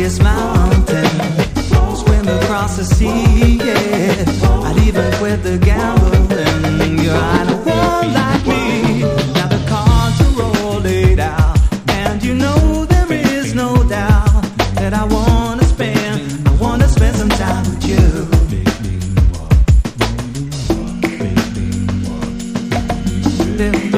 highest mountain, swim across the sea, yeah. I'd even quit the gambling. You're on a world like me. Now the cards are all laid out, and you know there is no doubt that I wanna spend some time with you. Little